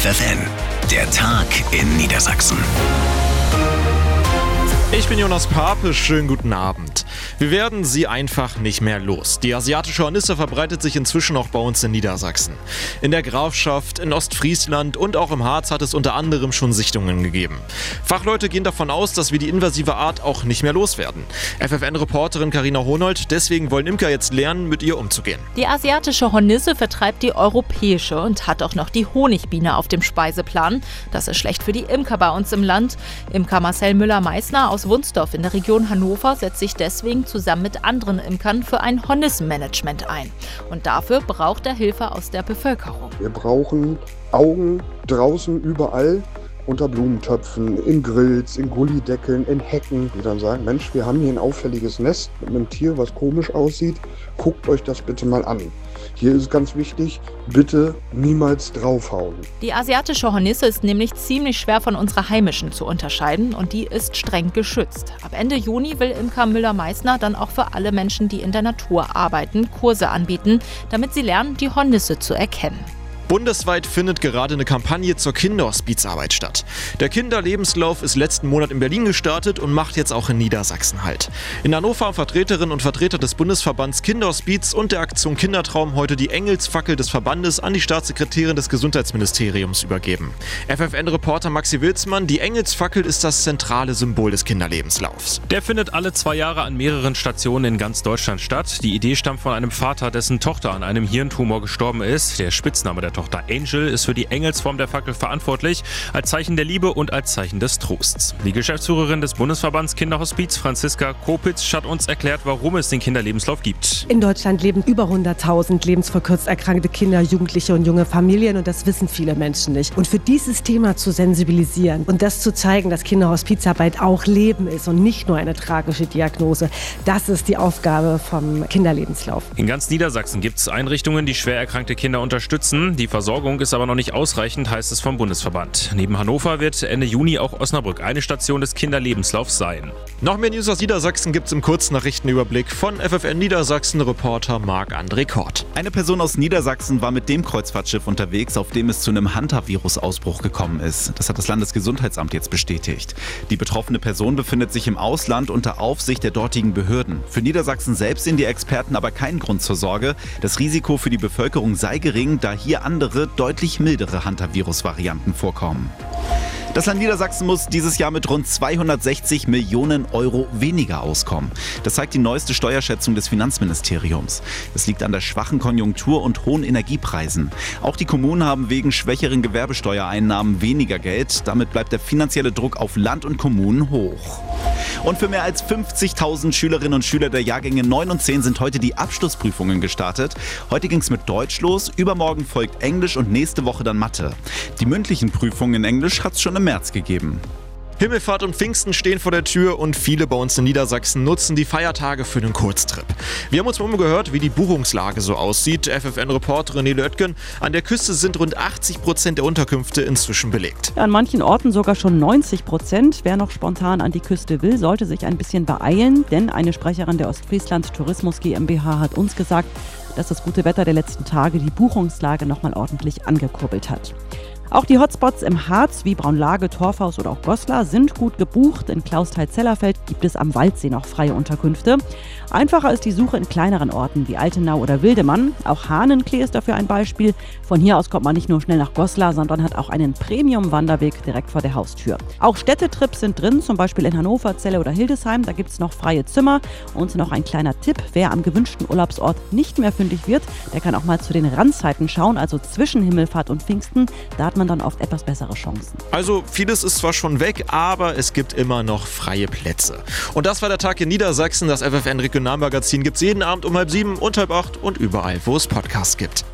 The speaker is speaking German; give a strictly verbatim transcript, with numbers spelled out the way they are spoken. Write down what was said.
F F N, der Tag in Niedersachsen. Ich bin Jonas Pape, schönen guten Abend. Wir werden sie einfach nicht mehr los. Die asiatische Hornisse verbreitet sich inzwischen auch bei uns in Niedersachsen. In der Grafschaft, in Ostfriesland und auch im Harz hat es unter anderem schon Sichtungen gegeben. Fachleute gehen davon aus, dass wir die invasive Art auch nicht mehr loswerden. F F N-Reporterin Carina Honold, deswegen wollen Imker jetzt lernen, mit ihr umzugehen. Die asiatische Hornisse vertreibt die europäische und hat auch noch die Honigbiene auf dem Speiseplan. Das ist schlecht für die Imker bei uns im Land. Imker Marcel Müller-Meissner aus Wunsdorf in der Region Hannover setzt sich deswegen zusammen mit anderen Imkern für ein Hornissenmanagement ein. Und dafür braucht er Hilfe aus der Bevölkerung. Wir brauchen Augen draußen überall, unter Blumentöpfen, in Grills, in Gullideckeln, in Hecken, die dann sagen, Mensch, wir haben hier ein auffälliges Nest mit einem Tier, was komisch aussieht, guckt euch das bitte mal an. Hier ist ganz wichtig, bitte niemals draufhauen. Die asiatische Hornisse ist nämlich ziemlich schwer von unserer heimischen zu unterscheiden und die ist streng geschützt. Ab Ende Juni will Imker Müller-Meissner dann auch für alle Menschen, die in der Natur arbeiten, Kurse anbieten, damit sie lernen, die Hornisse zu erkennen. Bundesweit findet gerade eine Kampagne zur Kinderhospizarbeit statt. Der Kinderlebenslauf ist letzten Monat in Berlin gestartet und macht jetzt auch in Niedersachsen Halt. In Hannover haben Vertreterinnen und Vertreter des Bundesverbands Kinderhospiz und der Aktion Kindertraum heute die Engelsfackel des Verbandes an die Staatssekretärin des Gesundheitsministeriums übergeben. F F N-Reporter Maxi Wilsmann, die Engelsfackel ist das zentrale Symbol des Kinderlebenslaufs. Der findet alle zwei Jahre an mehreren Stationen in ganz Deutschland statt. Die Idee stammt von einem Vater, dessen Tochter an einem Hirntumor gestorben ist. Der Spitzname der Tochter Angel ist für die Engelsform der Fackel verantwortlich, als Zeichen der Liebe und als Zeichen des Trosts. Die Geschäftsführerin des Bundesverbands Kinderhospiz, Franziska Kopitz, hat uns erklärt, warum es den Kinderlebenslauf gibt. In Deutschland leben über hunderttausend lebensverkürzt erkrankte Kinder, Jugendliche und junge Familien und das wissen viele Menschen nicht. Und für dieses Thema zu sensibilisieren und das zu zeigen, dass Kinderhospizarbeit auch Leben ist und nicht nur eine tragische Diagnose, das ist die Aufgabe vom Kinderlebenslauf. In ganz Niedersachsen gibt es Einrichtungen, die schwer erkrankte Kinder unterstützen. Die Versorgung ist aber noch nicht ausreichend, heißt es vom Bundesverband. Neben Hannover wird Ende Juni auch Osnabrück eine Station des Kinderlebenslaufs sein. Noch mehr News aus Niedersachsen gibt's im Kurznachrichtenüberblick von F F N Niedersachsen-Reporter Marc-André Kort. Eine Person aus Niedersachsen war mit dem Kreuzfahrtschiff unterwegs, auf dem es zu einem Hantavirus-Ausbruch gekommen ist. Das hat das Landesgesundheitsamt jetzt bestätigt. Die betroffene Person befindet sich im Ausland unter Aufsicht der dortigen Behörden. Für Niedersachsen selbst sehen die Experten aber keinen Grund zur Sorge. Das Risiko für die Bevölkerung sei gering, da hier andere, deutlich mildere Hantavirus-Varianten vorkommen. Das Land Niedersachsen muss dieses Jahr mit rund zweihundertsechzig Millionen Euro weniger auskommen. Das zeigt die neueste Steuerschätzung des Finanzministeriums. Es liegt an der schwachen Konjunktur und hohen Energiepreisen. Auch die Kommunen haben wegen schwächeren Gewerbesteuereinnahmen weniger Geld. Damit bleibt der finanzielle Druck auf Land und Kommunen hoch. Und für mehr als fünfzigtausend Schülerinnen und Schüler der Jahrgänge neun und zehn sind heute die Abschlussprüfungen gestartet. Heute ging es mit Deutsch los, übermorgen folgt Englisch und nächste Woche dann Mathe. Die mündlichen Prüfungen in Englisch hat es schon im März gegeben. Himmelfahrt und Pfingsten stehen vor der Tür und viele bei uns in Niedersachsen nutzen die Feiertage für einen Kurztrip. Wir haben uns mal umgehört, wie die Buchungslage so aussieht. F F N-Reporterin Nele Oetken, an der Küste sind rund achtzig Prozent der Unterkünfte inzwischen belegt. An manchen Orten sogar schon neunzig Prozent. Wer noch spontan an die Küste will, sollte sich ein bisschen beeilen, denn eine Sprecherin der Ostfriesland Tourismus GmbH hat uns gesagt, dass das gute Wetter der letzten Tage die Buchungslage nochmal ordentlich angekurbelt hat. Auch die Hotspots im Harz wie Braunlage, Torfhaus oder auch Goslar sind gut gebucht. In Klausthal-Zellerfeld gibt es am Waldsee noch freie Unterkünfte. Einfacher ist die Suche in kleineren Orten wie Altenau oder Wildemann. Auch Hahnenklee ist dafür ein Beispiel. Von hier aus kommt man nicht nur schnell nach Goslar, sondern hat auch einen Premium-Wanderweg direkt vor der Haustür. Auch Städtetrips sind drin, zum Beispiel in Hannover, Celle oder Hildesheim. Da gibt es noch freie Zimmer. Und noch ein kleiner Tipp, wer am gewünschten Urlaubsort nicht mehr fündig wird, der kann auch mal zu den Randzeiten schauen, also zwischen Himmelfahrt und Pfingsten. Da hat man dann oft etwas bessere Chancen. Also vieles ist zwar schon weg, aber es gibt immer noch freie Plätze. Und das war der Tag in Niedersachsen. Das F F N Regionalmagazin gibt es jeden Abend um halb sieben und halb acht und überall, wo es Podcasts gibt.